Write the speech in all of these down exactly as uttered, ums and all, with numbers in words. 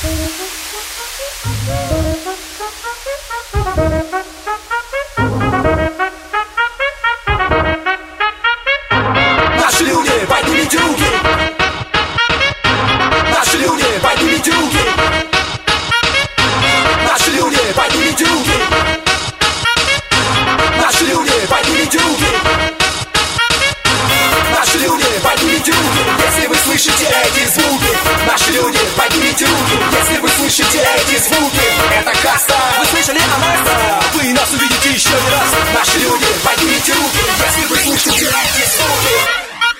Наши люди, поднимите руки! Наши люди, поднимите руки! Наши люди, поднимите руки! Наши люди, поднимите руки! Наши люди, поднимите руки! Если вы слышите эти звуки! Наши люди, поднимите руки! Если вы слышите эти звуки! Это каста! Вы слышали о нас? Вы нас увидите еще не раз! Наши люди, поднимите руки! Если вы слышите эти звуки!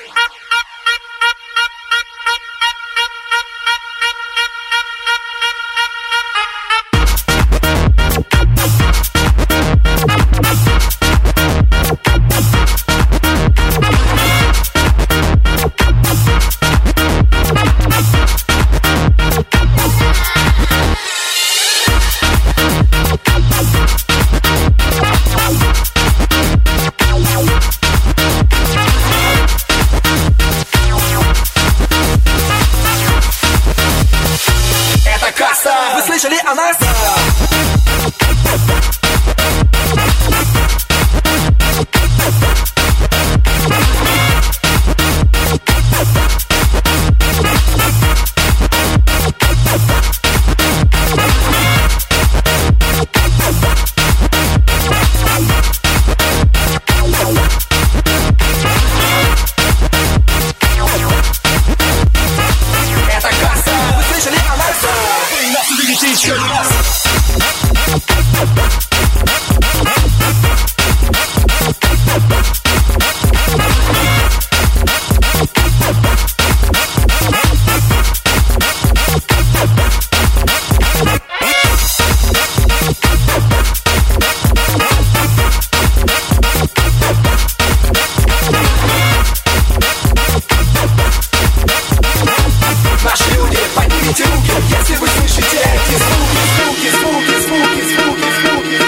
Вы слышали о нас? Это касса! Вы слышали о нас? Вы нас увидите еще не раз! Наши люди, поднимите руки, если вы слышите эти звуки, звуки, звуки, звуки, звуки, звуки,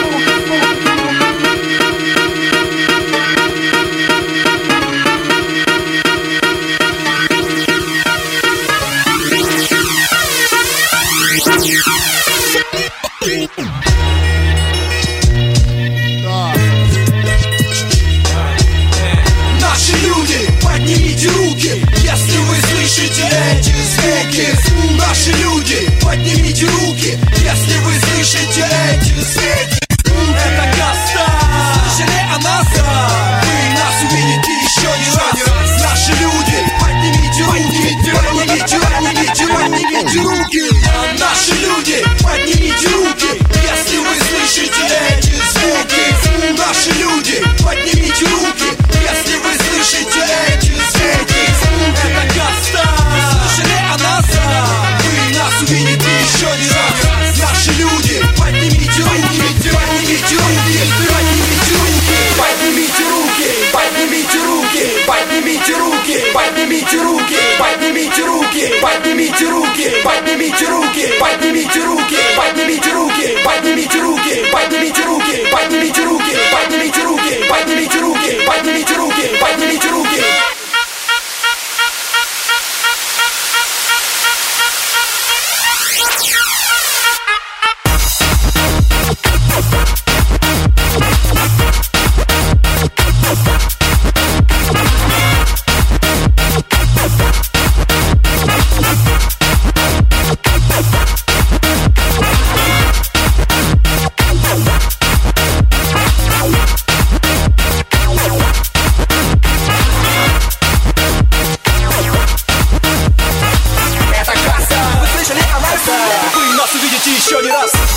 Наши люди, поднимите руки, если вы слышите эти звуки. Наши люди, поднимите руки, если вы слышите эти звуки. Это каста! Слышали о нас? Вы нас увидите еще не раз. Наши люди, поднимите руки, поднимите, поднимите, поднимите руки. Наши люди, поднимите руки, если вы слышите эти звуки. Наши люди, поднимите руки, если вы слышите эти звуки. Это каста! Слышали о нас? Вы нас увидите еще не раз. Наши люди, поднимите руки, поднимите руки, поднимите руки, поднимите руки, поднимите руки, поднимите руки, поднимите руки, поднимите руки, поднимите руки, поднимите руки, поднимите руки, поднимите руки, поднимите руки, поднимите руки, поднимите руки, поднимите руки, поднимите руки, поднимите руки. Вы нас увидите еще не раз.